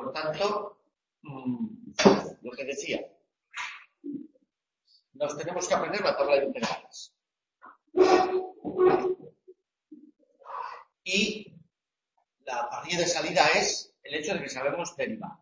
Por tanto, lo que decía, nos tenemos que aprender la tabla de integrales. Y la partida de salida es el hecho de que sabemos derivar.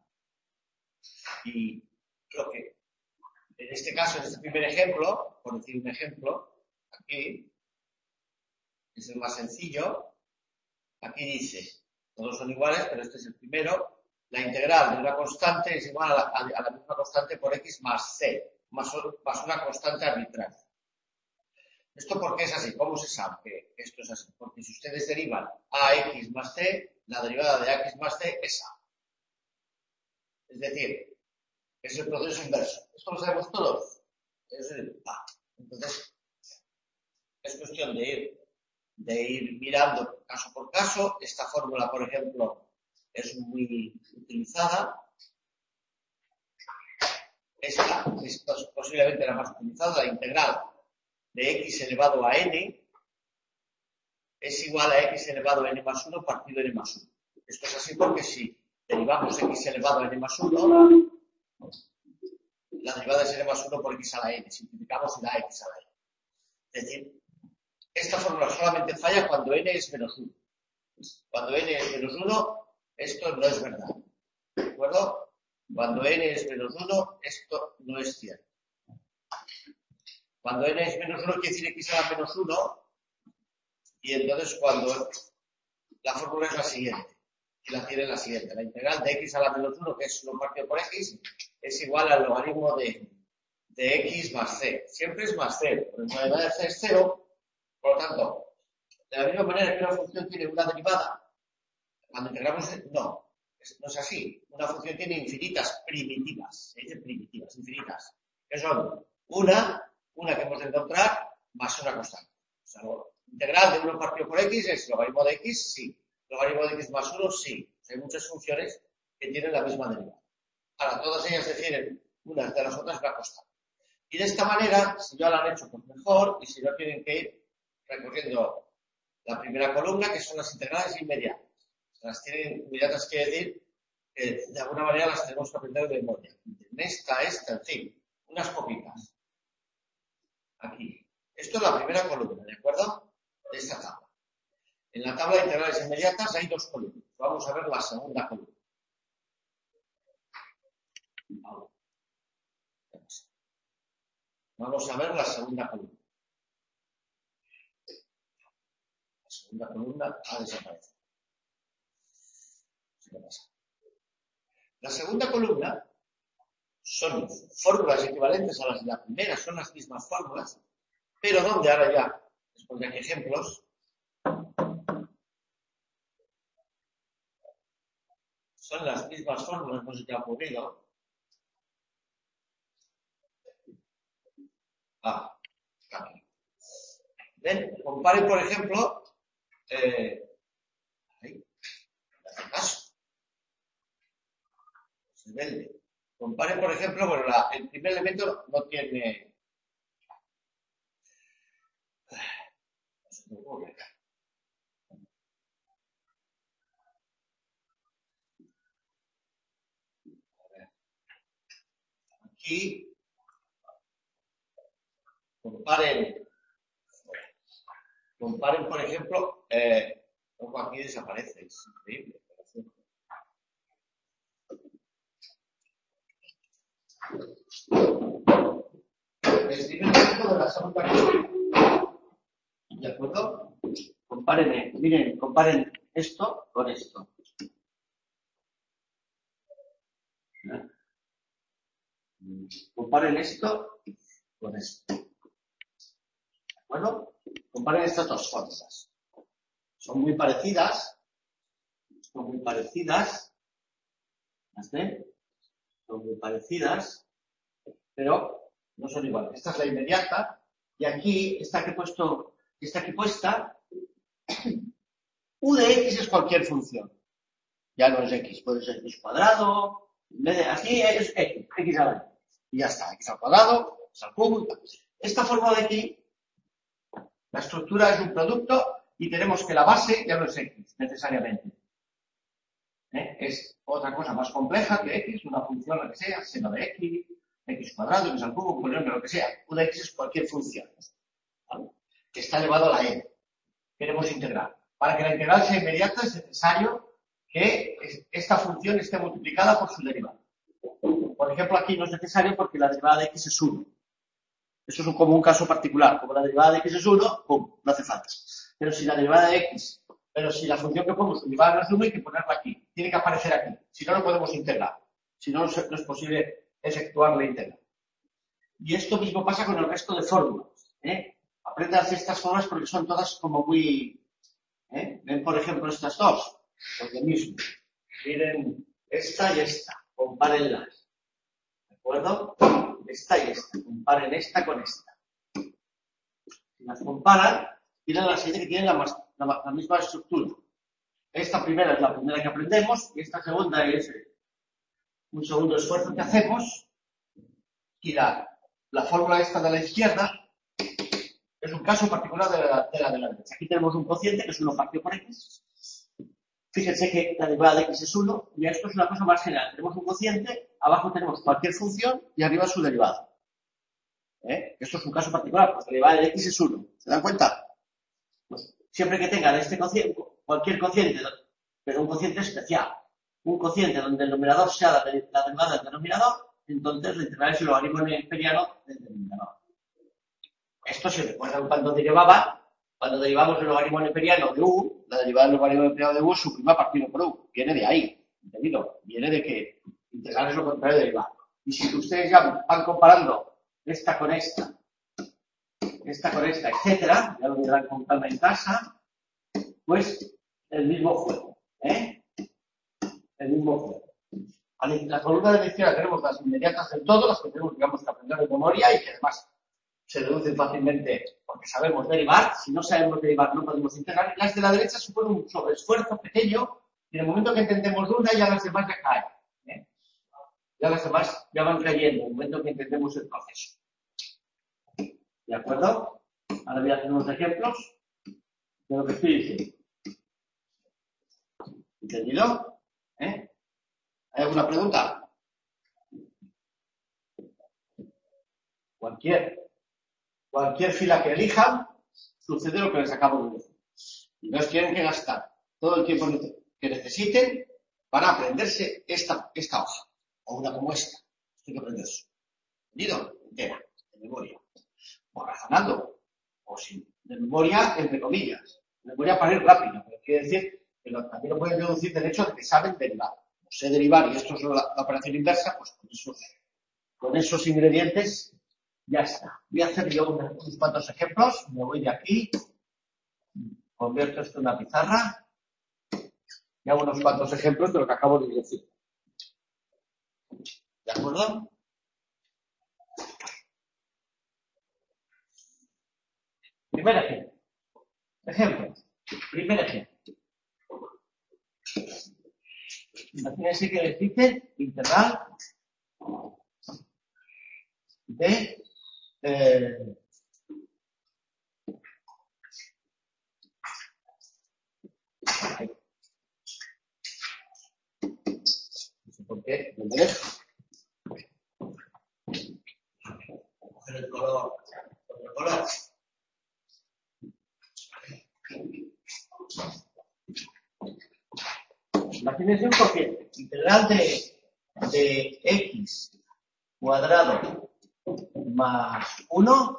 Y lo que, en este caso, en este primer ejemplo, por decir un ejemplo, aquí, es el más sencillo, aquí dice, todos son iguales, pero este es el primero, la integral de una constante es igual a la misma constante por x más c, más una constante arbitraria. ¿Esto por qué es así? ¿Cómo se sabe que esto es así? Porque si ustedes derivan ax más c, la derivada de ax más c es a. Es decir, es el proceso inverso. ¿Esto lo sabemos todos? Es el a. Entonces, es cuestión de ir mirando caso por caso. Esta fórmula, por ejemplo, es muy utilizada. Esta es posiblemente la más utilizada, la integral de x elevado a n es igual a x elevado a n más 1 partido n más 1. Esto es así porque si derivamos x elevado a n más 1, la derivada es n más 1 por x a la n. Simplificamos y da x a la n. Es decir, esta fórmula solamente falla cuando n es menos 1. Cuando n es menos 1, esto no es verdad. ¿De acuerdo? Cuando n es menos 1, esto no es cierto. Cuando n es menos 1 quiere decir x a la menos 1, y entonces cuando la fórmula es la siguiente, y la tiene la siguiente, la integral de x a la menos 1, que es 1 partido por x, es igual al logaritmo de x más c. Siempre es más c, porque la derivada de c es 0, por lo tanto, de la misma manera que una función tiene una derivada, cuando integramos, no es así. Una función tiene infinitas primitivas, se dice primitivas, infinitas, que son una que hemos de encontrar más una constante. O sea, integral de 1 partido por x es logaritmo de x, sí. Logaritmo de x más 1, sí. O sea, hay muchas funciones que tienen la misma derivada. Ahora, todas ellas definen unas de las otras una constante. Y de esta manera, si ya lo han hecho, pues mejor, y si no, tienen que ir recorriendo la primera columna, que son las integrales inmediatas. Las tienen inmediatas, quiere decir que de alguna manera las tenemos que aprender de memoria. Esta, en fin, unas poquitas. Aquí. Esto es la primera columna, ¿de acuerdo? De esta tabla. En la tabla de integrales inmediatas hay dos columnas. Vamos a ver la segunda columna. Vamos a ver la segunda columna. La segunda columna ha desaparecido. ¿Qué pasa? La segunda columna son fórmulas equivalentes a las de la primera, son las mismas fórmulas, pero donde ahora ya les pondré ejemplos. Son las mismas fórmulas, no sé qué ha ocurrido. Aquí. ¿Ven? Comparen, por ejemplo, ahí, hace caso. Se vende. Comparen, por ejemplo, bueno, el primer elemento no tiene. No se me ocurre. Aquí comparen, por ejemplo, aquí desaparece, es increíble. El primer ejemplo de la segunda columna. ¿De acuerdo? Comparen, miren, comparen esto con esto. Comparen esto con esto. ¿De acuerdo? Comparen estas dos fórmulas. Son muy parecidas. Son muy parecidas. ¿Las ven? Son muy parecidas, pero no son iguales. Esta es la inmediata. Y aquí, esta que he puesta, u de x es cualquier función. Ya no es x, puede ser x cuadrado. En vez de aquí es x a la n. Y ya está, x al cuadrado, x al cubo. Esta fórmula de aquí, la estructura es un producto y tenemos que la base ya no es x, necesariamente. Es otra cosa más compleja que x, una función, lo que sea, seno de x cuadrado, x al cubo, polinomio, lo que sea. Una x es cualquier función, ¿vale? Que está elevado a la n. Queremos integrar. Para que la integral sea inmediata es necesario que esta función esté multiplicada por su derivada. Por ejemplo, aquí no es necesario porque la derivada de x es 1. Eso es como un caso particular. Como la derivada de x es 1, ¡pum!, no hace falta. Pero si la derivada de x, si la función que pongo su derivada no es 1, hay que ponerla aquí. Tiene que aparecer aquí. Si no, no podemos integrar. Si no, no es posible efectuar la integral. Y esto mismo pasa con el resto de fórmulas. Aprendas estas fórmulas porque son todas como muy... Ven, por ejemplo, estas dos. Pues lo mismo. Miren esta y esta. Compárenlas. ¿De acuerdo? Esta y esta. Comparen esta con esta. Si las comparan, tienen la siguiente que tienen la misma estructura. Esta primera es la primera que aprendemos y esta segunda es un segundo esfuerzo que hacemos. Y la fórmula esta de la izquierda es un caso particular de la derecha. Aquí tenemos un cociente que es 1 partido por x. Fíjense que la derivada de x es 1 y esto es una cosa más general. Tenemos un cociente, abajo tenemos cualquier función y arriba su derivada. Esto es un caso particular, porque la derivada de x es 1. ¿Se dan cuenta? Pues siempre que tengan este cociente, cualquier cociente, pero un cociente especial, un cociente donde el numerador sea la derivada del denominador, entonces la integral es el logaritmo neperiano del denominador. Esto se recuerda cuando derivamos el logaritmo neperiano de u, la derivada del logaritmo neperiano de u es su prima partido por u. Viene de ahí, ¿entendido? Viene de que integral es lo contrario de derivado. Y si ustedes ya van comparando esta con esta, etcétera, ya lo verán con calma en casa, pues el mismo juego, El mismo juego. En la columna de la izquierda tenemos las inmediatas del todo, las que tenemos, digamos, que aprender de memoria y que además se deducen fácilmente porque sabemos derivar. Si no sabemos derivar, no podemos integrar. Y las de la derecha suponen un sobreesfuerzo pequeño y en el momento que entendemos una, ya las demás ya caen. Ya las demás ya van cayendo en el momento que entendemos el proceso. ¿De acuerdo? Ahora voy a hacer unos ejemplos de lo que estoy diciendo. ¿Entendido? ¿Hay alguna pregunta? Cualquier fila que elijan, sucede lo que les acabo de decir. Y no tienen que gastar todo el tiempo que necesiten para aprenderse esta hoja. O una como esta. Esto hay que aprenderse. ¿Entendido? Entera, de memoria. O razonando. O sin de memoria, entre comillas. De memoria para ir rápido. Pero quiere decir que también lo pueden deducir del hecho de que saben derivar. No sé derivar y esto es la operación inversa, pues con esos ingredientes ya está. Voy a hacer yo unos cuantos ejemplos. Me voy de aquí. Convierto esto en una pizarra. Y hago unos cuantos ejemplos de lo que acabo de decir. ¿De acuerdo? Primer ejemplo. Primer ejemplo. Imagínense que les dice integral de no sé por qué, ¿dónde es? Coger el color, otro color. Imagínense un cociente. Integral de x cuadrado más 1,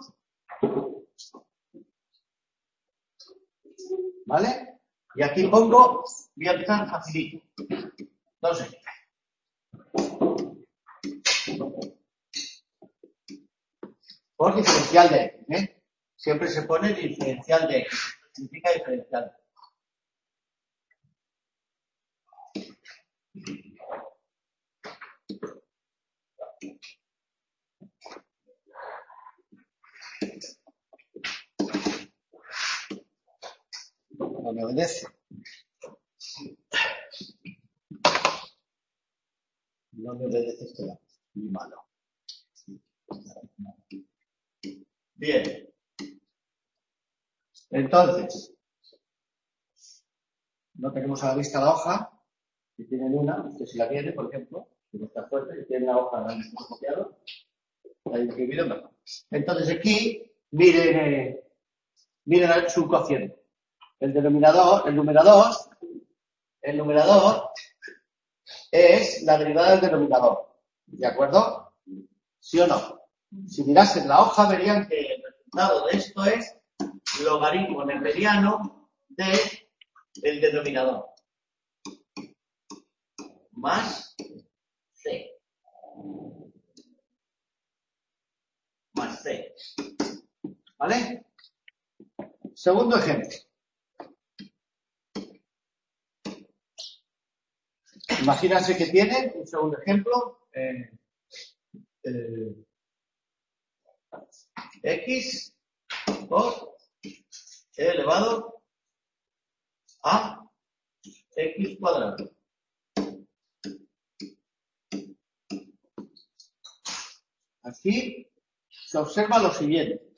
¿vale? Y aquí pongo, voy a empezar facilito. Entonces, por diferencial de x, Siempre se pone diferencial de x. Significa diferencial de x. No me obedece. No me obedece este lado. Muy malo. Bien. Entonces, no tenemos a la vista la hoja. Si tienen una, usted si la tiene, por ejemplo, si no está fuerte, si tiene una hoja de copiado, la he escribido mejor. Entonces aquí, miren su cociente. El numerador es la derivada del denominador. ¿De acuerdo? ¿Sí o no? Si mirasen la hoja, verían que el resultado de esto es logaritmo neperiano del denominador. Más C. Más C. ¿Vale? Segundo ejemplo. Imagínense que tienen, un segundo ejemplo, x por e elevado a x cuadrado. Aquí se observa lo siguiente.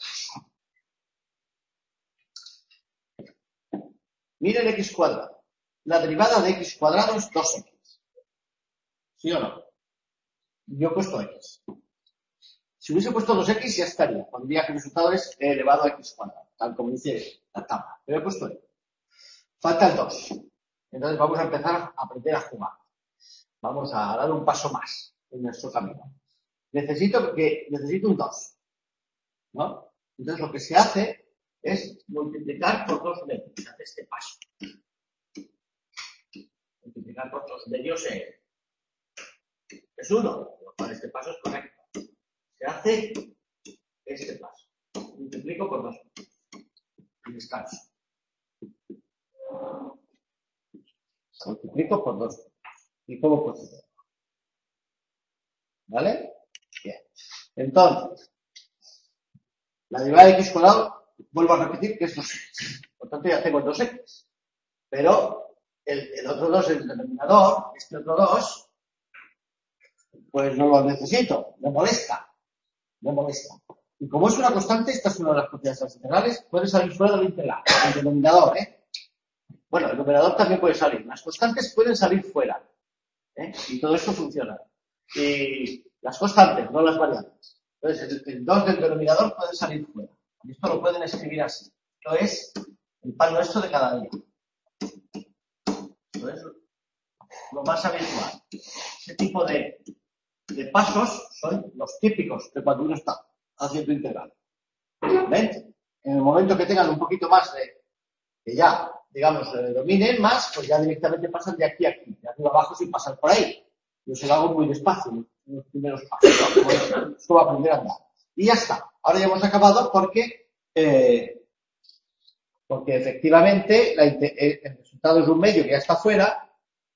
Miren x cuadrado. La derivada de x cuadrado es 2x. ¿Sí o no? Yo he puesto x. Si hubiese puesto 2x ya estaría. Pondría que el resultado es e elevado a x cuadrado, tal como dice la tabla. Pero he puesto x. Falta el 2. Entonces vamos a empezar a aprender a jugar. Vamos a dar un paso más en nuestro camino. Necesito un 2. ¿No? Entonces lo que se hace es multiplicar por 2 medios. Se hace este paso. Multiplicar por 2 medios es 1. Por lo cual este paso es correcto. Se hace este paso. Multiplico por 2. Y descanso. Multiplico por 2. ¿Y cómo procedo? ¿Vale? Bien. Entonces, la derivada de x cuadrado, vuelvo a repetir que es 2x. Por tanto, ya tengo el 2x. Pero el otro 2, el denominador, este otro 2, pues no lo necesito. Me molesta. Y como es una constante, esta es una de las propiedades de las integrales, puede salir fuera del integral, el denominador, Bueno, el numerador también puede salir. Las constantes pueden salir fuera. Y todo esto funciona. Y las constantes, no las variables. Entonces, el 2 del denominador puede salir fuera. Y esto lo pueden escribir así. Esto es el pan nuestro de cada día. Esto es lo más habitual. Este tipo de pasos son los típicos de cuando uno está haciendo integral. ¿Ven? En el momento que tengan un poquito más que ya, digamos, dominen más, pues ya directamente pasan de aquí a aquí, de arriba abajo sin pasar por ahí. Yo se lo hago muy despacio en los primeros pasos, ¿no? Es como aprender a andar. Y ya está. Ahora ya hemos acabado porque efectivamente el resultado es un medio que ya está fuera.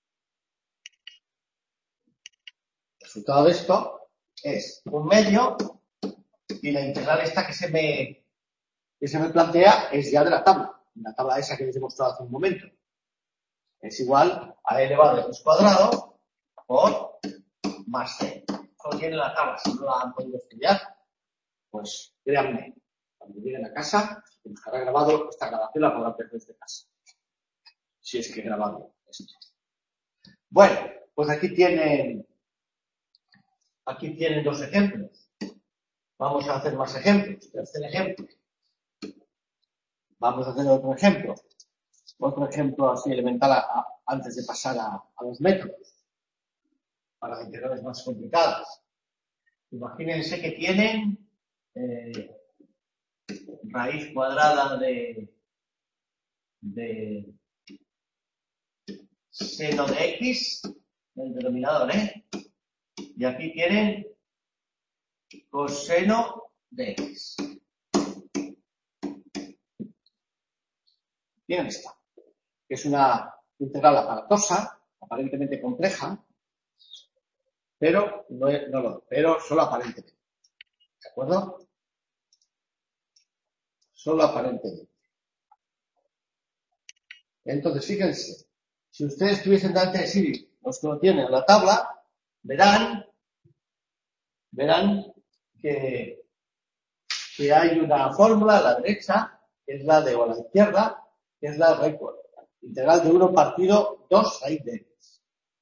El resultado de esto es un medio y la integral esta que se me plantea es ya de la tabla esa que les he mostrado hace un momento. Es igual a e elevado a x cuadrado por más c. Esto tiene la tabla, si no la han podido estudiar, pues créanme, cuando lleguen a casa, que estará grabado, esta grabación la podrán ver desde casa. Si es que he grabado esto. Bueno, pues aquí tienen 2 ejemplos. Vamos a hacer más ejemplos. Tercer ejemplo. Vamos a hacer otro ejemplo. Otro ejemplo así elemental antes de pasar a los métodos. Para integrales más complicadas. Imagínense que tienen raíz cuadrada de seno de x, el denominador, y aquí tienen coseno de x. Tienen esta, que es una integral aparatosa, aparentemente compleja, pero pero solo aparentemente. ¿De acuerdo? Solo aparentemente. Entonces, fíjense, si ustedes tuviesen delante de sí los que lo tienen en la tabla, verán que hay una fórmula a la derecha, que es la o a la izquierda, que es la integral de 1 partido 2 raíz de x.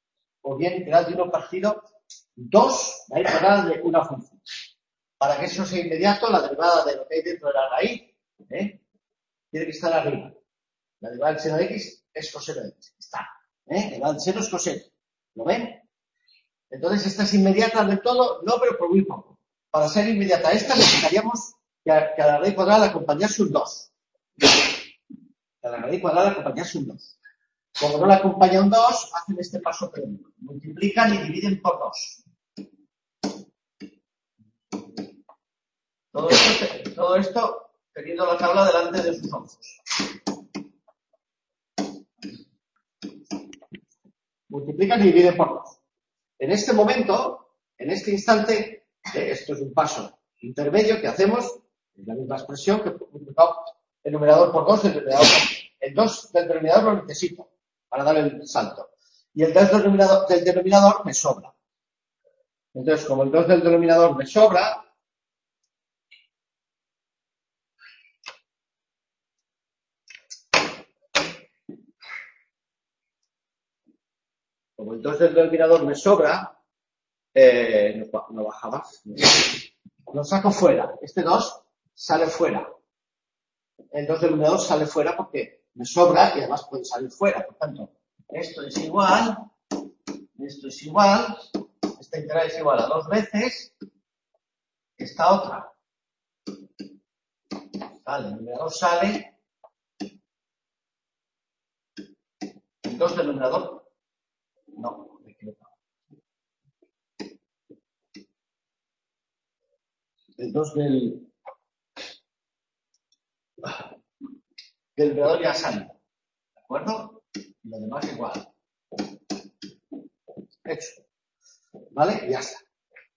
o bien integral de 1 partido 2 raíz cuadrada de una función. Para que eso sea inmediato, la derivada de lo que hay dentro de la raíz tiene que estar arriba. La derivada del seno de x es coseno de x. Está. La derivada del seno es coseno. ¿Lo ven? Entonces, ¿esta es inmediata del todo? No, pero por muy poco. Para ser inmediata esta, necesitaríamos que a la raíz cuadrada le acompañase un 2. A la raíz cuadrada le acompañase un 2. Como no le acompaña un 2, hacen este paso previo. Multiplican y dividen por 2. Todo esto teniendo la tabla delante de sus ojos. Multiplican y dividen por 2. En este momento, en este instante, esto es un paso intermedio que hacemos, es la misma expresión que multiplicado el numerador por 2, el 2 del denominador lo necesito para dar el salto. Y el 2 del denominador me sobra. Entonces, como el 2 del denominador me sobra, no baja más. Lo saco fuera. Este 2 sale fuera. El 2 del denominador sale fuera porque me sobra y además puede salir fuera. Por tanto, esto es igual, esta integral es igual a 2 veces esta otra. Vale, el numerador sale. El 2 del numerador, no, me equivoco. El 2 del numerador ya sale. ¿De acuerdo? Y lo demás igual. Hecho. ¿Vale? Ya está.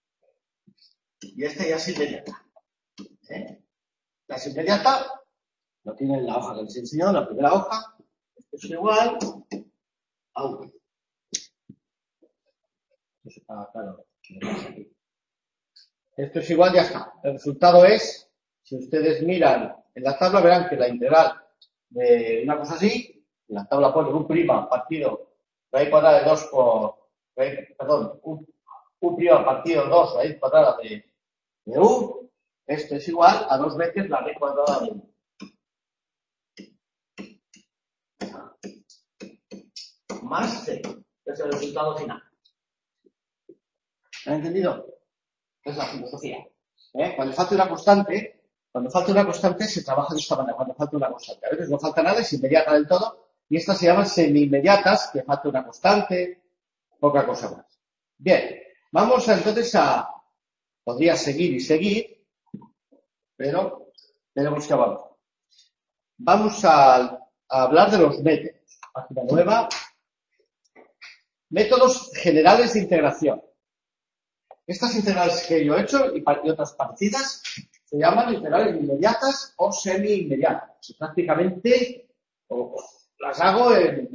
Y este ya es inmediata. La es inmediata, lo tiene en la hoja que les he enseñado, la primera hoja. Esto es igual a 1. Claro. Esto es igual, ya está. El resultado es, si ustedes miran en la tabla, verán que la integral de una cosa así, en la tabla pone u' partido raíz cuadrada de 2 por, u' partido 2 raíz cuadrada de u. Esto es igual a 2 veces la raíz cuadrada de u. Más c, que es el resultado final. ¿Han entendido? Es la filosofía. Cuando falta una constante se trabaja de esta manera, cuando falta una constante. A veces no falta nada, es inmediata del todo, y estas se llaman semi-inmediatas, que falta una constante, poca cosa más. Bien, vamos entonces podría seguir y seguir, pero tenemos que avanzar. Vamos a hablar de los métodos. Página nueva. Métodos generales de integración. Estas integrales que yo he hecho y otras parecidas se llaman integrales inmediatas o semi-inmediatas. Prácticamente las hago de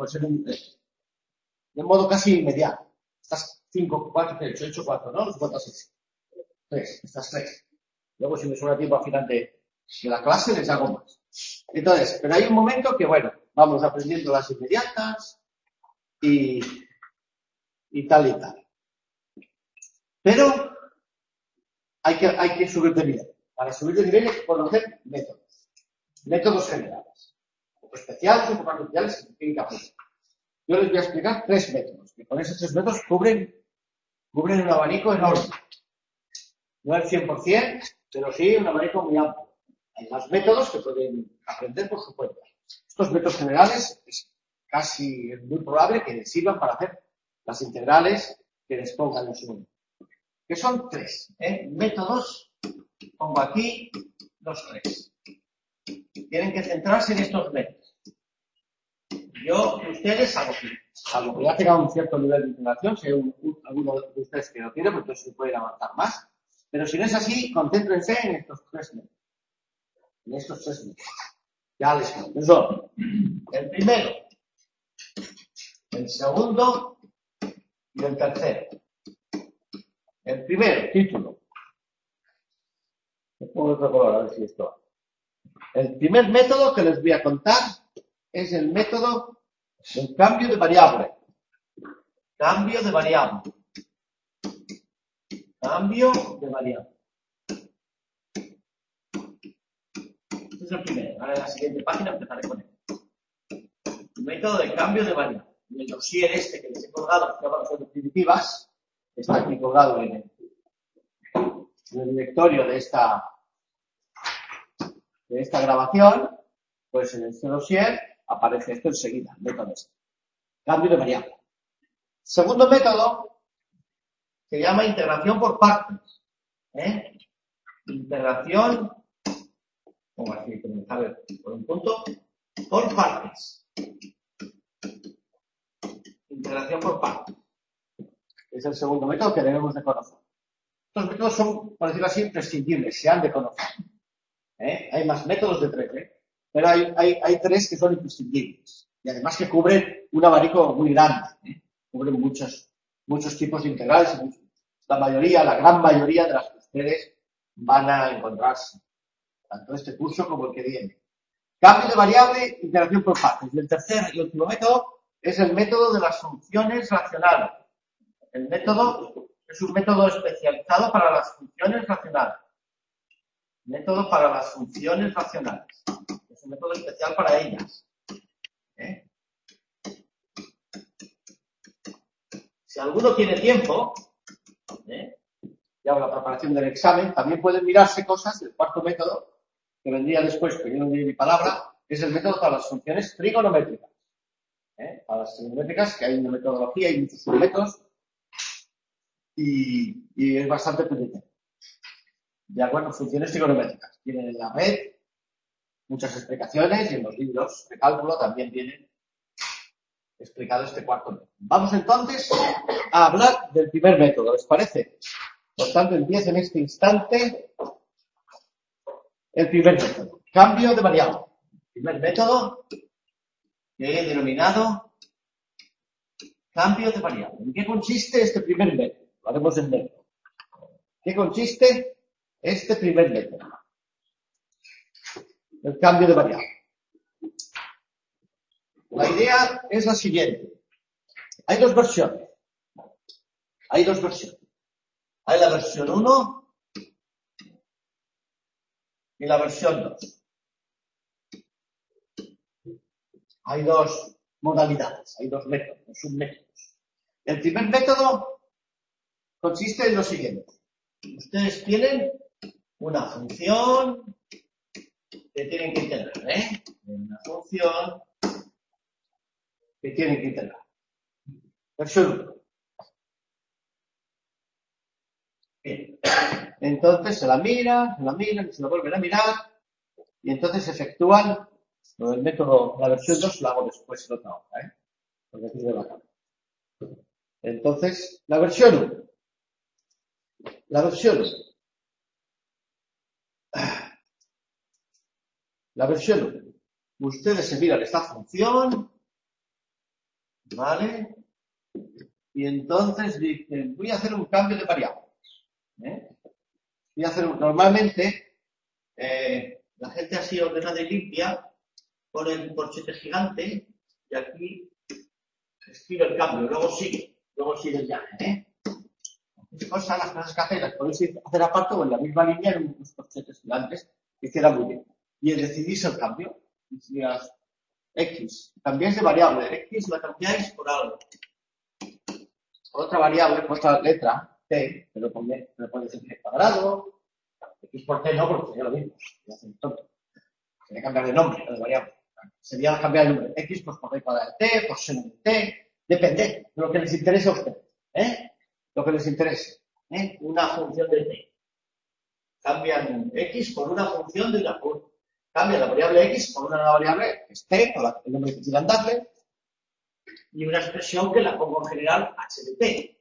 modo casi inmediato. Estas 5, 4 que he hecho 4, ¿no? ¿Cuántas he hecho? 3, estas 3. Luego, si me sobra tiempo al final de la clase, les hago más. Entonces, pero hay un momento que, bueno, vamos aprendiendo las inmediatas y tal y tal. Pero hay que subir de nivel. Para subir de nivel hay que conocer métodos. Métodos generales. Un poco especiales, un poco más especiales que tienen que aprender. Yo les voy a explicar 3 métodos. Que con esos 3 métodos cubren un abanico enorme. No el 100%, pero sí un abanico muy amplio. Hay más métodos que pueden aprender por su cuenta. Estos métodos generales es muy probable que les sirvan para hacer las integrales que les pongan en su momento. Que son 3. Métodos, pongo aquí los 3. Tienen que centrarse en estos métodos. Yo, ustedes, salvo que ya tengan un cierto nivel de integración, si hay alguno de ustedes que lo tiene, pues entonces se pueden avanzar más. Pero si no es así, concéntrense en estos 3 métodos. En estos 3 métodos. Ya les cuento. Son el primero, el segundo y el tercero. El primero, título. Le pongo otro color, a ver si esto va. El primer método que les voy a contar es el método del cambio de variable. Cambio de variable. Cambio de variable. Este es el primero. Ahora en la siguiente página empezaré con él. Método de cambio de variable. El dossier este que les he colgado, que son definitivas, está aquí colgado en el directorio de esta grabación. Pues en este dossier aparece esto enseguida, el método este. Cambio de variable. Segundo método se llama integración por partes. Integración, como así, a ver, por un punto, por partes. Integración por partes. Es el segundo método que debemos de conocer. Estos métodos son, por decirlo así, imprescindibles, se han de conocer. Hay más métodos de 3, pero hay 3 que son imprescindibles. Y además que cubren un abanico muy grande. Cubren muchos tipos de integrales. La gran mayoría de las que ustedes van a encontrarse. Tanto este curso como el que viene. Cambio de variable, integración por partes. Y el tercer y último método es el método de las funciones racionales. El método es un método especializado para las funciones racionales. Método para las funciones racionales. Es un método especial para ellas. Si alguno tiene tiempo, ya la preparación del examen, también pueden mirarse cosas del cuarto método, que vendría después, que yo no diré mi palabra, es el método para las funciones trigonométricas. Para las trigonométricas, que hay una metodología y muchos submétodos, y es bastante pendiente. De acuerdo, funciones trigonométricas. Tienen en la red muchas explicaciones y en los libros de cálculo también vienen explicado este cuarto método. Vamos entonces a hablar del primer método, ¿les parece? Por tanto, empiezo en este instante el primer método. Cambio de variable. Primer método que he denominado cambio de variable. ¿En qué consiste este primer método? Lo haremos en método. ¿Qué consiste este primer método? El cambio de variable. La idea es la siguiente. Hay dos versiones. Hay la versión 1 y la versión 2. Hay dos modalidades, hay dos métodos, submétodos. El primer método consiste en lo siguiente. Ustedes tienen una función que tienen que integrar, Una función que tienen que integrar. Versión 1. Bien. Entonces se la miran, se la vuelven a mirar y entonces efectúan lo del método, la versión 2 la hago después en otra hoja, porque aquí me va a cambiar. Entonces, la versión 1. La versión 1. La versión 1. Ustedes se miran esta función, ¿vale? Y entonces dicen, voy a hacer un cambio de variable. Normalmente, la gente así ordenada y limpia pone el corchete gigante y aquí escribe el cambio, luego sigue el viaje, Las cosas que hacéis las podéis hacer aparte o en la misma línea en unos corchetes gigantes que queda muy bien. Y decidís el cambio. Decías X. Cambiáis de variable. X la cambiáis por algo. Por otra variable, por otra letra, T, pero puede ser T cuadrado. X por T no, porque sería lo mismo. Sería cambiar de nombre, no de variable. Sería cambiar el nombre. X pues por T cuadrada de T, por seno de T. Depende de lo que les interese a ustedes. Lo que les interese. Una función de T. Cambian X por una función de una función. Cambia la variable X por una nueva variable, que es T, o el nombre que quieran darle, y una expresión que la pongo en general H de T.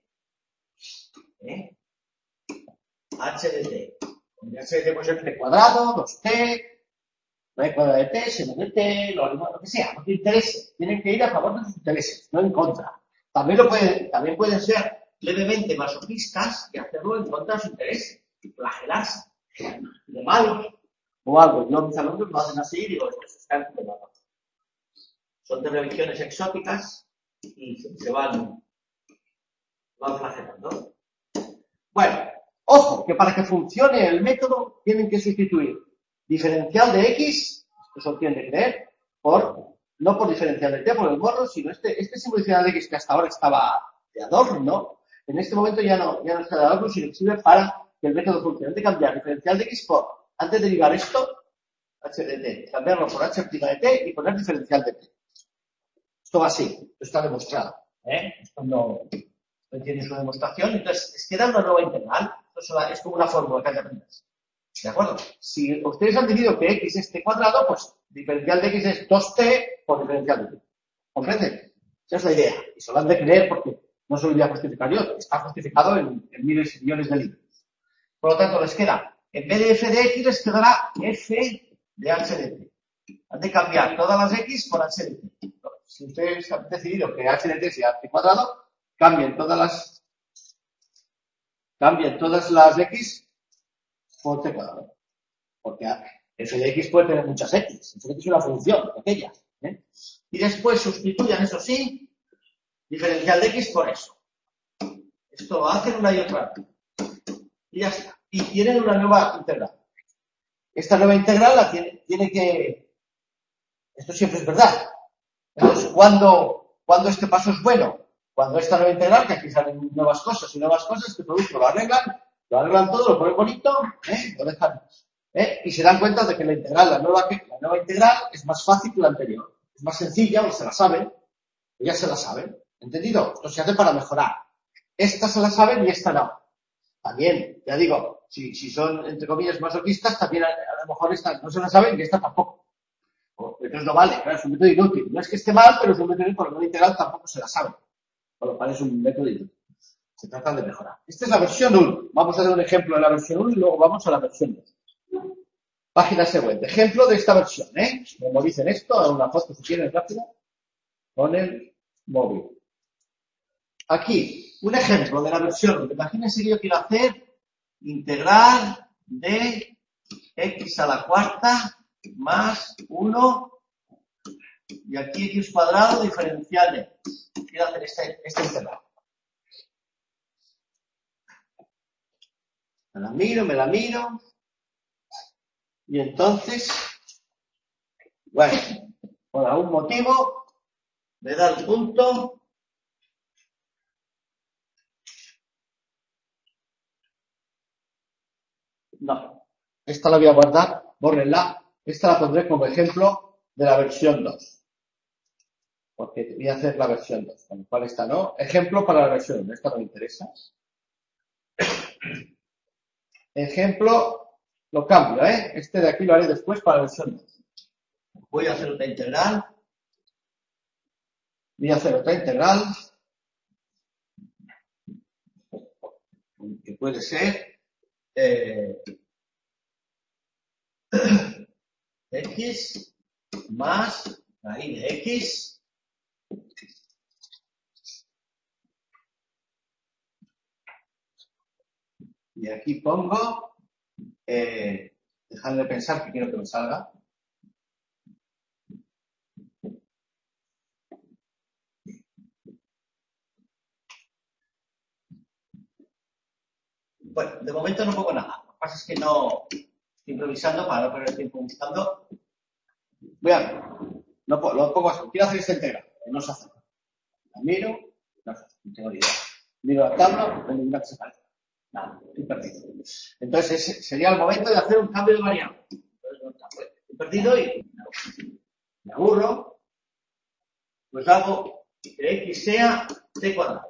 H de T. H de T puede ser T cuadrado, 2T, T cuadrada de T, seno de T, lo que sea, lo que interese. Tienen que ir a favor de sus intereses, no en contra. También pueden ser levemente masoquistas y hacerlo en contra de sus intereses. Flagelarse. De malos. O algo. Yo mis alumnos lo hacen así y digo, esto es cáncer de malo. Son de religiones exóticas y se van van flagelando. Bueno, ojo, que para que funcione el método tienen que sustituir diferencial de X, esto se obtiene de creer, no por diferencial de T, por el morro, sino este símbolo diferencial de X que hasta ahora estaba de adorno, en este momento ya no está de adorno, sino que sirve para que el método funcione. Hay que cambiar diferencial de X por, antes de derivar esto, H de T, cambiarlo por H' de T y poner diferencial de T. Esto va así, esto está demostrado. Esto no tiene su demostración, entonces les queda una nueva integral. Esto es como una fórmula que hay que aprender. ¿De acuerdo? Si ustedes han decidido que X es T cuadrado, pues diferencial de X es 2T por diferencial de T. ¿Comprenden? Esa es la idea. Y se lo han de creer porque no se lo voy a justificar yo. Está justificado en miles y millones de libros. Por lo tanto, les queda, en vez de F de X, les quedará F de H de T. Han de cambiar todas las X por H de T. Si ustedes han decidido que H de T sea T cuadrado, cambien todas las X por T cuadrado. Porque F de X puede tener muchas X. F de X es una función pequeña. Y después sustituyan, eso sí, diferencial de X por eso. Esto lo hacen una y otra vez. Y ya está. Y tienen una nueva integral. Esta nueva integral la tiene que... Esto siempre es verdad. Entonces, ¿cuándo este paso es bueno? Cuando esta nueva integral, que aquí salen nuevas cosas, este producto lo arreglan todo, lo ponen bonito, lo dejan, y se dan cuenta de que la nueva integral es más fácil que la anterior. Es más sencilla, o se la saben, o ya se la saben. ¿Entendido? Esto se hace para mejorar. Esta se la saben y esta no. También, ya digo, si son, entre comillas, masoquistas, también a lo mejor esta no se la saben y esta tampoco. Entonces no vale, claro, es un método inútil. No es que esté mal, pero es un método inútil porque la integral tampoco se la sabe. Con lo cual es un método inútil. Se trata de mejorar. Esta es la versión 1. Vamos a hacer un ejemplo de la versión 1 y luego vamos a la versión 2. Página siguiente. Ejemplo de esta versión, Memoricen esto, hagan una foto si quieren rápida con el móvil. Aquí, un ejemplo de la versión 1. Imagínense que yo quiero hacer integral de x a la cuarta más 1 y aquí x cuadrado diferencial de x. Quiero hacer esta integral. Me la miro. Y entonces, bueno, por algún motivo, me da el punto. No, esta la voy a guardar, bórrenla. Esta la pondré como ejemplo de la versión 2. Porque voy a hacer la versión 2, con lo cual esta no. Ejemplo para la versión 1, esta no me interesa. Ejemplo, lo cambio, Este de aquí lo haré después para la versión 2. Voy a hacer otra integral. Que puede ser x más raíz de x y aquí pongo dejadme pensar que quiero que me salga. Bueno, de momento no pongo nada. Lo que pasa es que no estoy improvisando para no perder tiempo buscando. Lo pongo así. Quiero hacer esta integral, que no se hace. La miro, no tengo ni idea. Miro la tabla, no hay ninguna que se parezca. Nada, estoy perdido. Entonces sería el momento de hacer un cambio de variable. Entonces, estoy perdido y me aburro. Pues hago que x sea t cuadrado.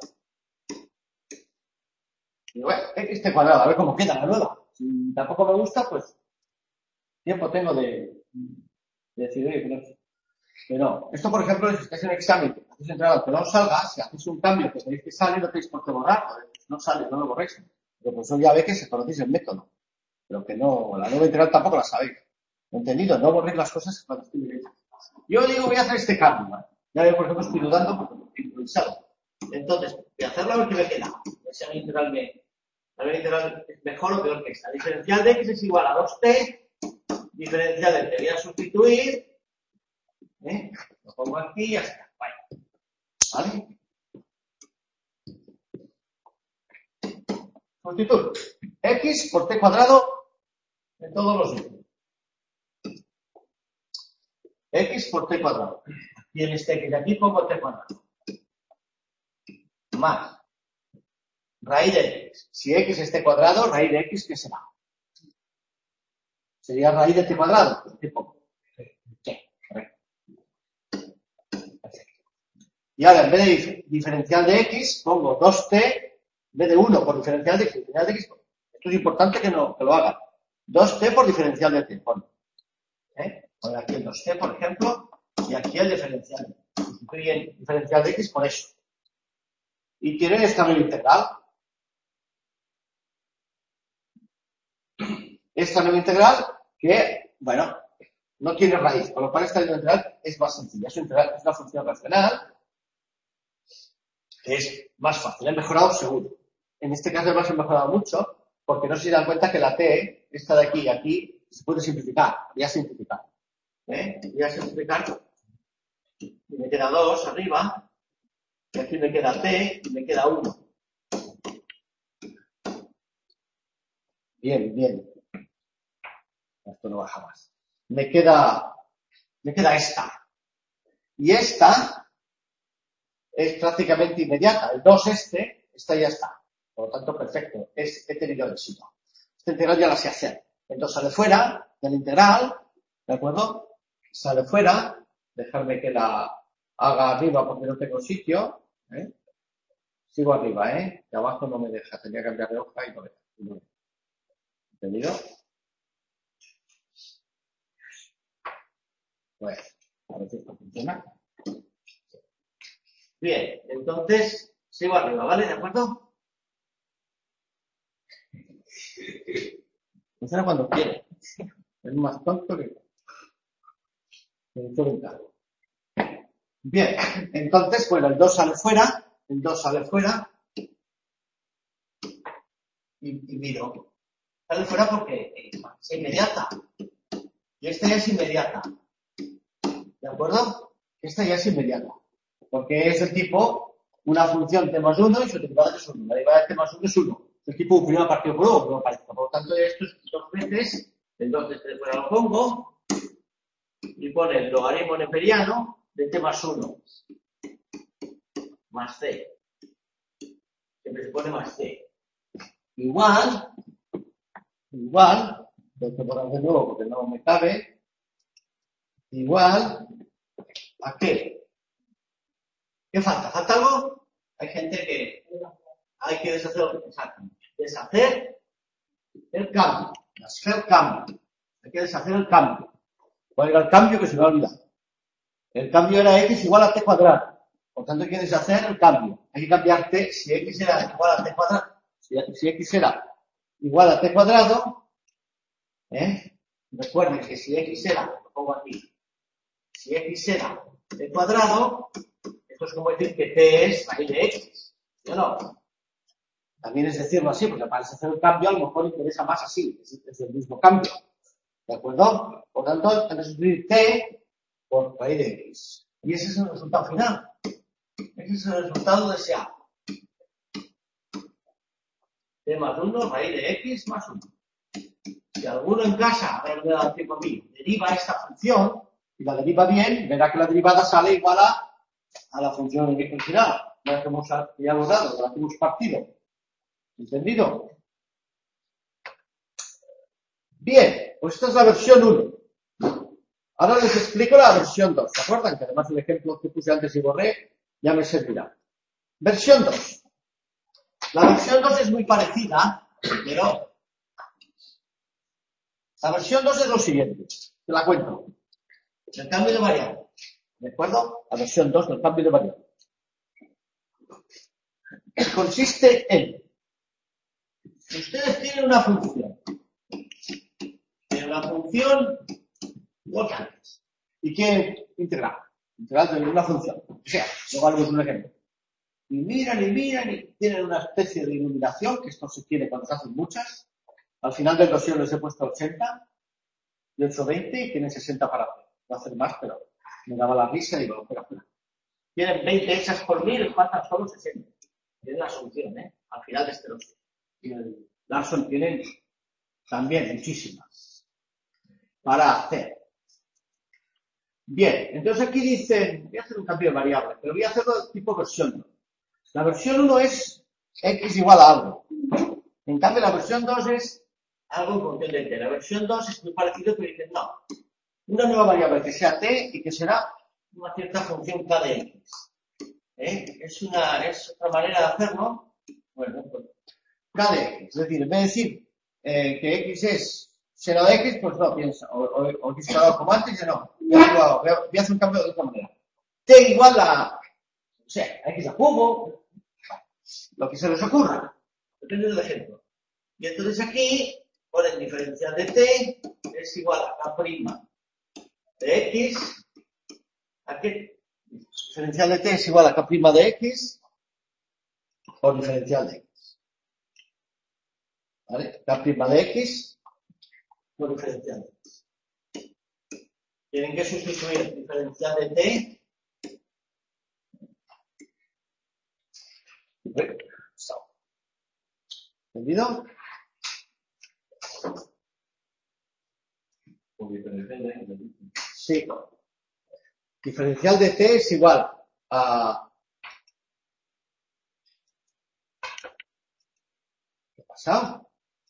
Y bueno, x t cuadrado, a ver cómo queda la nueva. Si tampoco me gusta, pues tiempo tengo de decidir que no. Esto, por ejemplo, si estáis en el examen, hacéis entrar aunque no os salga, si hacéis un cambio que veis que sale, no tenéis por qué borrar. No sale, no lo borréis. Pero el profesor ya ve que se conocéis el método. Pero que no, la nueva integral tampoco la sabéis. ¿Entendido? No borréis las cosas cuando estoy leyendo. Yo digo, voy a hacer este cambio. Ya veo, por ejemplo, estoy dudando porque he improvisado. Entonces, voy a hacerlo a ver qué me queda. Esa la nueva integral es mejor o peor que esta. Diferencial de x es igual a 2t. Diferencial de t. Voy a sustituir. Lo pongo aquí y ya está. ¿Vale? Sustituto. X por t cuadrado en todos los sitios. X por t cuadrado. Y en este X de aquí pongo t cuadrado. Más raíz de X. Si X es t cuadrado, raíz de X, ¿qué será? Sería raíz de t cuadrado. ¿Qué pongo? T. Correcto. Perfecto. Y ahora, en vez de diferencial de X, pongo 2t, en vez de 1 por diferencial de X. Esto es importante que lo hagan. 2t por diferencial de t. Pon aquí el 2t, por ejemplo, y aquí el diferencial. Sustituye el diferencial de X por eso. Y tienen esta nueva integral. Esta nueva integral que, bueno, no tiene raíz, con lo cual esta nueva integral es más sencilla. Es una función racional, que es más fácil. He mejorado seguro. En este caso además he mejorado mucho, porque no se dan cuenta que la t, esta de aquí y aquí, se puede simplificar. Voy a simplificar. Voy a simplificar. Y me queda 2 arriba, y aquí me queda t, y me queda 1. Bien, bien. Esto no baja más. Me queda esta. Y esta es prácticamente inmediata. El 2 esta ya está. Por lo tanto, perfecto. He tenido éxito. Esta integral ya la sé hacer. Entonces sale fuera del integral, ¿de acuerdo? Sale fuera. Dejarme que la haga arriba porque no tengo sitio. Sigo arriba, De abajo no me deja. Tenía que cambiar de hoja y no me deja. ¿Entendido? Pues, a ver si esto funciona. Bien, entonces, sigo arriba, ¿vale? ¿De acuerdo? Funciona cuando quiere. Es más tonto que todo un cargo. Bien, entonces, bueno, el 2 sale fuera. El 2 sale fuera. Y miro. Sale fuera porque es inmediata. Y esta ya es inmediata. ¿De acuerdo? Esta ya es inmediata. Porque es el tipo, una función t más 1 y su derivada es 1. La derivada de t más 1 es 1. Es el tipo prima partido por 1, por lo tanto, esto es 2 veces. El 2 de este fuera lo pongo. Y pone el logaritmo neperiano de t más 1. Más c. Siempre se pone más c. Igual, tengo que poner de nuevo porque no me cabe, igual, ¿a qué? ¿Qué falta? ¿Falta algo? Hay gente que hay que deshacer el cambio. Hay que deshacer el cambio. ¿Cuál era el cambio? Que se me ha olvidado. El cambio era x igual a t cuadrado. Por tanto, hay que deshacer el cambio. Hay que cambiar t, si x era igual a t cuadrado. Si x era igual a t cuadrado, recuerden que si x era, lo pongo aquí, si x era t cuadrado, esto es como decir que t es raíz de x, ¿sí o no? También es decirlo así, porque para hacer el cambio a lo mejor interesa más así, es el mismo cambio, ¿de acuerdo? Por tanto, hay que sustituir t por raíz de x. Y ese es el resultado final. Ese es el resultado deseado. T más 1, raíz de x más 1. Si alguno en casa, a ver, me da tiempo a mí, deriva esta función, y la deriva bien, verá que la derivada sale igual a la función original, la que hemos ya dado, la que hemos partido. ¿Entendido? Bien, pues esta es la versión 1. Ahora les explico la versión 2. ¿Se acuerdan? Que además el ejemplo que puse antes y borré ya me servirá. Versión 2. La versión 2 es muy parecida, pero la versión 2 es lo siguiente. Te la cuento. El cambio de variable. ¿De acuerdo? La versión 2 del cambio de variable. Consiste en, ustedes tienen una función. Tienen una función igual que antes. Y quieren integrar. Integrar de una función. O sea, luego haremos un ejemplo. Y miran y tienen una especie de iluminación, que esto se tiene cuando se hacen muchas. Al final del dossier les he puesto 80 y 820 y tienen 60 para hacer. No hacer más, pero me daba la risa y digo, pero tienen 20 hechas por mí y les faltan solo 60. Tienen la solución, al final de este dossier. y el Larson tienen también muchísimas para hacer. Bien, entonces aquí dicen, voy a hacer un cambio de variable, pero voy a hacerlo tipo versión 2. La versión 1 es x igual a algo. En cambio, la versión 2 es algo en función de t. La versión 2 es muy parecido, pero dicen, no, una nueva variable que sea t y que será una cierta función k de x. Es otra manera de hacerlo. Bueno, pues k de x. Es decir, en vez de decir que x es seno de x, pues no piensa. O x cuadrado como antes, ya no. Voy a hacer un cambio de otra manera. T igual a, o sea, a x al cubo, lo que se les ocurra. Depende del ejemplo. Y entonces aquí ponen diferencial de t es igual a k' de x. ¿A qué? Diferencial de t es igual a k' de x por diferencial de x. ¿Vale? K' de x por diferencial de x. Tienen que sustituir diferencial de t. ¿Entendido? Sí. Diferencial de t es igual a... ¿Qué ha pasado?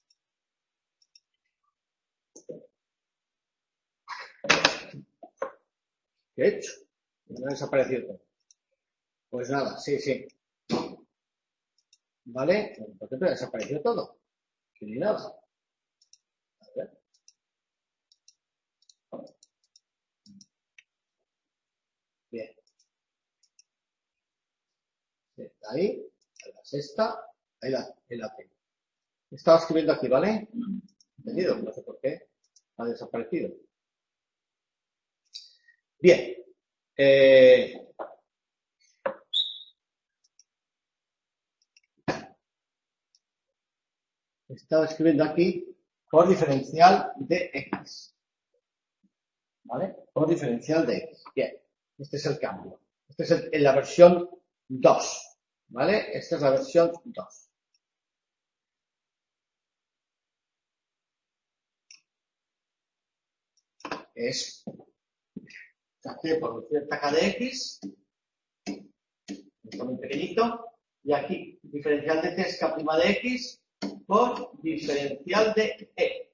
¿Qué he hecho? No ha desaparecido todo. Pues nada, sí. ¿Vale? ¿Por qué te ha desaparecido todo? Que ni nada. A ver. Bien. Ahí, la sexta, ahí la tengo. Estaba escribiendo aquí, ¿vale? ¿Entendido? No sé por qué ha desaparecido. Bien. Estaba escribiendo aquí por diferencial de x. ¿Vale? Por diferencial de x. Bien. Este es el cambio. Este es en la versión 2. ¿Vale? Esta es la versión 2. Es k por cierta k de x. Esto muy pequeñito. Y aquí, diferencial de t es k' de x por diferencial de e.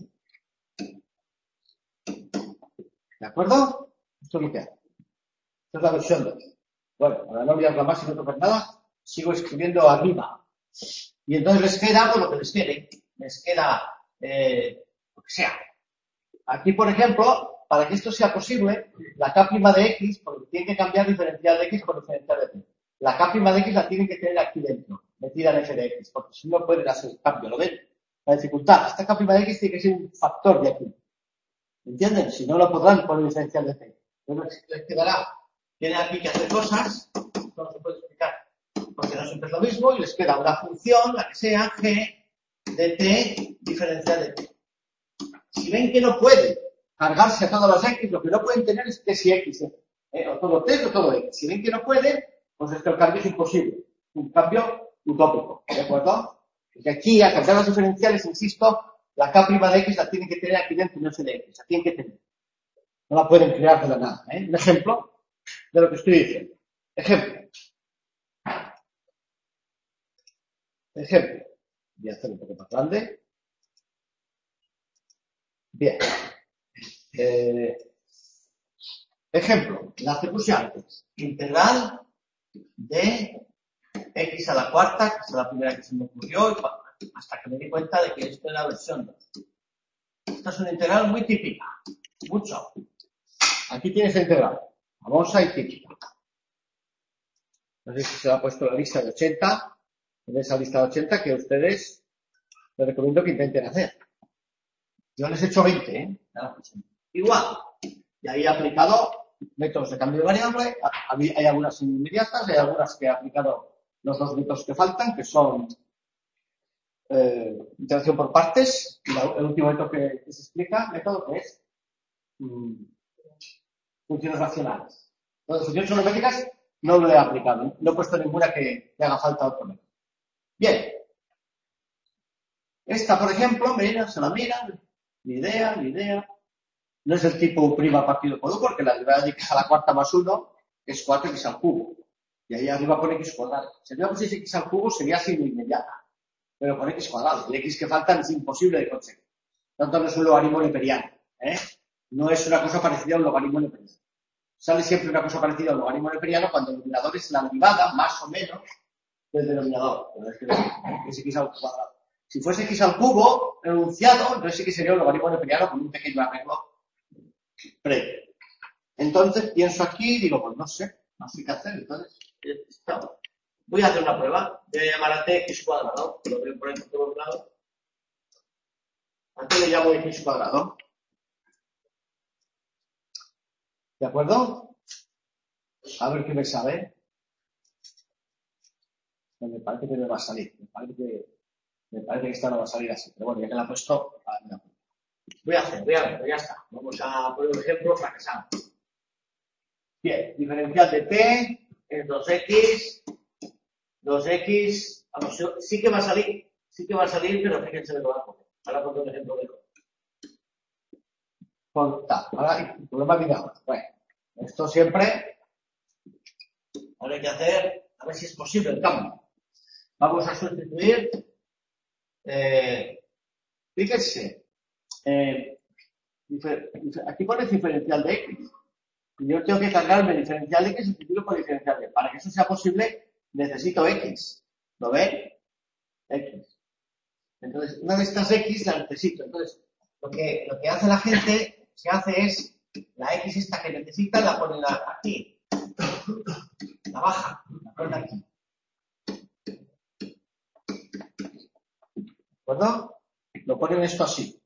¿De acuerdo? Esto es lo que hace. Esta es la versión 2. Bueno, para no olvidarla más y no tocar nada, sigo escribiendo arriba. Y entonces les queda, pues lo que les quede. Les queda, lo que sea. Aquí, por ejemplo, para que esto sea posible, la k' de x, porque tiene que cambiar diferencial de x por diferencial de t. La k' de x la tienen que tener aquí dentro, metida en f de x, porque si no pueden hacer el cambio, ¿lo ven? La dificultad. Esta k' de x tiene que ser un factor de aquí. ¿Entienden? Si no lo podrán poner diferencial de t. Entonces les quedará. Tienen aquí que hacer cosas, no se puede explicar, porque no siempre es lo mismo, y les queda una función, la que sea, g de t diferencial de t. Si ven que no puede cargarse a todas las x, lo que no pueden tener es t y x, o todo t o todo x. Si ven que no pueden, pues el cambio es imposible. Un cambio utópico, ¿de acuerdo? Porque aquí, a cambiar las diferenciales, insisto, la k' de x la tienen que tener aquí dentro y no f de x. La tienen que tener. No la pueden crear de la nada. Un ejemplo de lo que estoy diciendo. Ejemplo. Voy a hacer un poco más grande. Bien. Ejemplo. La que puse antes. Integral de x a la cuarta, que es la primera que se me ocurrió, hasta que me di cuenta de que esto es la versión 2. Esta es una integral muy típica. Mucho. Aquí tienes la integral. Famosa y típica. No sé si se ha puesto la lista de 80. En esa lista de 80 que ustedes les recomiendo que intenten hacer. Yo les he hecho 20, Igual. Y ahí he aplicado métodos de cambio de variable. Hay algunas inmediatas, hay algunas que he aplicado los dos métodos que faltan, que son interacción por partes, y el último método que se explica, método que es funciones racionales. Entonces, funciones geométricas no lo he aplicado, no he puesto ninguna que haga falta otro método. Bien. Esta, por ejemplo, mira, se la miran, ni idea. No es del tipo U' partido por U, porque la derivada de x a la cuarta más 1 es 4x al cubo. Y ahí arriba pone x cuadrado. Si arriba pusiese x al cubo sería así muy inmediata. Pero con x cuadrado. El x que falta es imposible de conseguir. Tanto no es un logaritmo neperiano. No es una cosa parecida a un logaritmo neperiano. Sale siempre una cosa parecida a un logaritmo neperiano cuando el numerador es la derivada, más o menos, del denominador. Pero es que es x al cuadrado. Si fuese x al cubo, enunciado, entonces sí que sería un logaritmo neperiano con un pequeño arreglo previo. Entonces pienso aquí y digo, pues no sé qué hacer. Entonces, voy a hacer una prueba. Voy a llamar a tx cuadrado, lo voy a poner por todos lados. ¿A qué le llamo x cuadrado? ¿De acuerdo? A ver qué me sale. Me parece que me va a salir. Me parece que esta no va a salir así. Pero bueno, ya que la he puesto, voy a ver, ya está. Vamos a poner un ejemplo fracasado. Bien, diferencial de t es 2x, vamos, sí que va a salir, pero fíjense lo que va a poner. Ahora pongo un ejemplo de ahora el problema viene ahora. Bueno, esto siempre, ahora hay que hacer, a ver si es posible el cambio. Vamos a sustituir, fíjense, aquí pone diferencial de x. Y yo tengo que cargarme el diferencial de x y sustituirlo por diferencial de. Para que eso sea posible, necesito x. ¿Lo ven? X. Entonces, una de estas x la necesito. Entonces, lo que hace la gente, se hace es, la x esta que necesita la ponen aquí. La baja, la ponen aquí. ¿De acuerdo? Lo ponen esto así.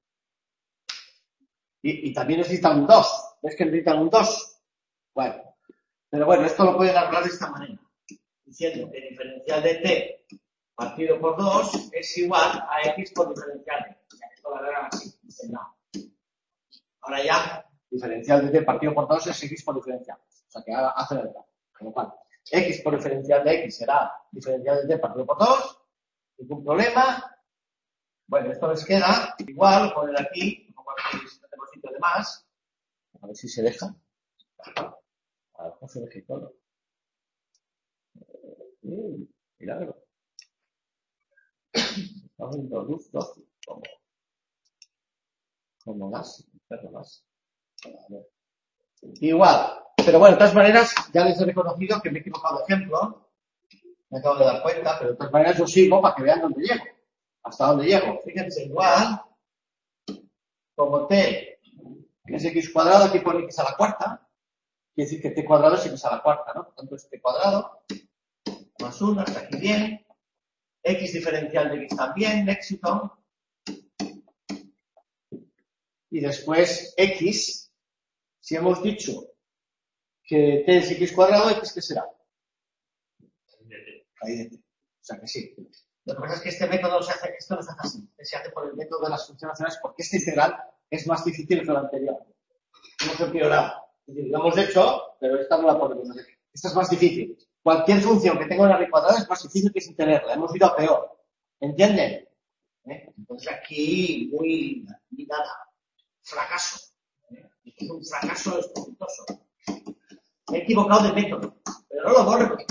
Y también necesitan un 2. ¿Ves que necesitan un 2? Bueno, pero bueno, esto lo pueden hablar de esta manera, diciendo que el diferencial de t partido por 2 es igual a x por diferencial de. O sea, esto lo harán así, no. Ahora ya, diferencial de t partido por 2 es x por diferencial. O sea, que ahora hace la verdad. Con lo cual, x por diferencial de x será diferencial de t partido por 2. Ningún problema. Bueno, esto les queda igual, lo ponen aquí, como si tenemos sitio de más. A ver si se deja. A ver, se deja todo. Milagro. Estamos viendo luz 12. Como gas, perro gas. Igual. Pero bueno, de todas maneras, ya les he reconocido que me he equivocado de ejemplo. Me acabo de dar cuenta, pero de todas maneras yo sigo para que vean dónde llego. Hasta dónde llego. Fíjense, igual. Como t, que es x cuadrado, aquí pone x a la cuarta. Quiere decir que t cuadrado es x a la cuarta, ¿no? Por tanto, es t cuadrado más 1, hasta aquí bien. X diferencial de x también, éxito. Y después x, si hemos dicho que t es x cuadrado, x ¿qué será? Ahí de t. O sea que sí. Lo que pasa es que este método esto no se hace así. Se hace por el método de las funciones racionales porque este integral es más difícil que lo anterior. Hemos empeorado. Es decir, lo hemos hecho, pero esta no la podemos hacer. Esta es más difícil. Cualquier función que tenga una raíz cuadrada es más difícil que sin tenerla. Hemos ido a peor. ¿Entienden? Entonces aquí, muy nada. Fracaso. Es un fracaso estrepitoso. Me he equivocado de método, pero no lo borre porque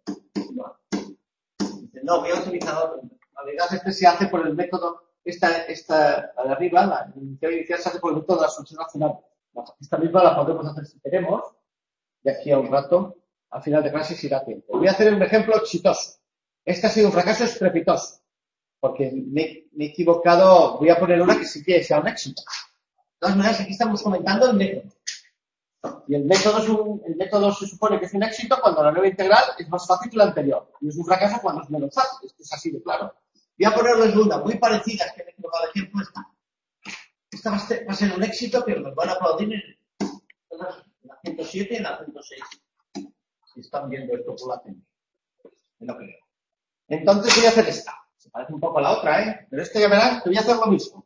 no, voy a utilizar otro. La verdad, este se hace por el método, esta la de arriba, la inicial se hace por el método de la solución racional. Esta misma la podemos hacer si queremos, de aquí a un rato, al final de clase si da tiempo. Voy a hacer un ejemplo exitoso. Este ha sido un fracaso estrepitoso, porque me he equivocado, voy a poner una que sí que sea un éxito. De todas maneras, aquí estamos comentando el método. Y el método se supone que es un éxito cuando la nueva integral es más fácil que la anterior. Y es un fracaso cuando es menos fácil. Esto es así de claro. Voy a poner dos dudas muy parecidas que me he equivocado de ejemplo. Esta va a ser un éxito que nos van a aplaudir en la 107 y en la 106. Si están viendo esto por la tele. No creo. Entonces voy a hacer esta. Se parece un poco a la otra, ¿eh? Pero esta ya verán que voy a hacer lo mismo.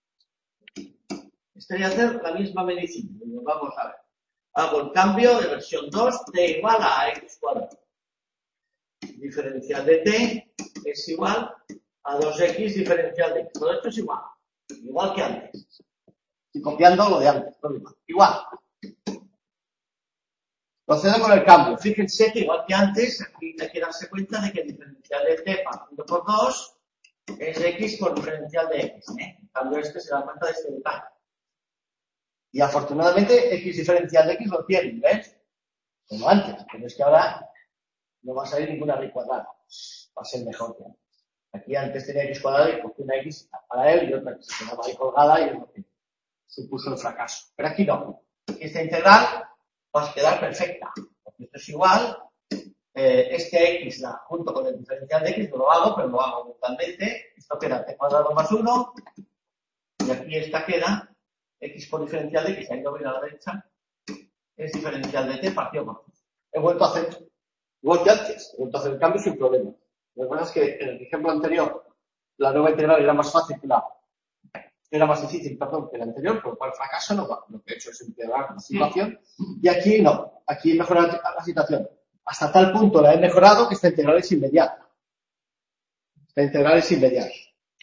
Esta voy a hacer la misma medicina. Vamos a ver. Hago el cambio de versión 2, t igual a x cuadrado. Diferencial de t es igual a 2x diferencial de x. Todo esto es igual que antes. Y copiando lo de antes, igual. Procedo con el cambio. Fíjense que igual que antes, aquí hay que darse cuenta de que el diferencial de t partido por 2 es x por diferencial de x. En cambio, este se da cuenta de este detalle. Y afortunadamente, x diferencial de x lo tienen, ¿ves? Como antes, pero es que ahora no va a salir ninguna raíz cuadrada. Va a ser mejor que antes. Aquí antes tenía x cuadrado y cogí una x para él y otra que se quedaba ahí colgada y es lo que supuso el fracaso. Pero aquí no. Aquí esta integral va a quedar perfecta. Porque esto es igual. Este x junto con el diferencial de x no lo hago, pero lo hago brutalmente. Esto queda t cuadrado más 1. Y aquí esta queda x por diferencial de x. Ahí lo voy a la derecha. Es diferencial de t partido por 2. He vuelto a hacer, igual que antes, he vuelto a hacer el cambio sin problema. Lo que pasa es que en el ejemplo anterior la nueva integral era más fácil que era más difícil, perdón, que la anterior, por lo cual fracaso, lo que he hecho es integrar la situación. Y aquí no, aquí he mejorado la situación. Hasta tal punto la he mejorado que esta integral es inmediata. Esta integral es inmediata.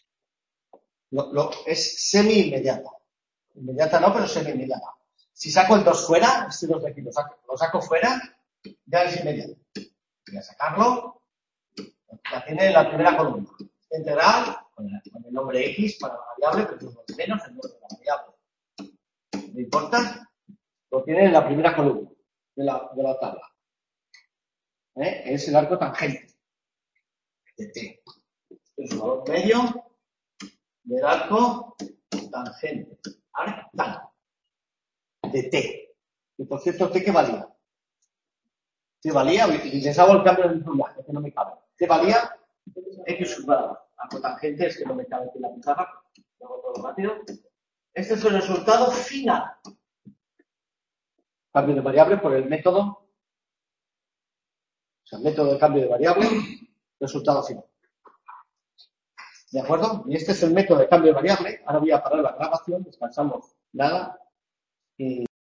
Es semi-inmediata. Inmediata no, pero semi-inmediata. Si saco el 2 fuera, este 2 de aquí lo saco fuera, ya es inmediato. Voy a sacarlo. La tiene en la primera columna. Esta integral, con el nombre x para la variable, pero no menos el nombre de la variable. No importa. Lo tiene en la primera columna de la tabla. Es el arco tangente de t. Este es un valor medio del arco tangente. Arctang de t. Y por cierto, ¿t qué valía? ¿T valía? Y les hago el cambio de unidad, que no me cabe. ¿T valía? X cuadrado. Arco tangente es que no me cabe aquí la pizarra. Lo hago todo rápido. Este es el resultado final. Cambio de variable por el método. O sea, el método de cambio de variable. Resultado final. ¿De acuerdo? Y este es el método de cambio de variable. Ahora voy a parar la grabación. Descansamos nada. Y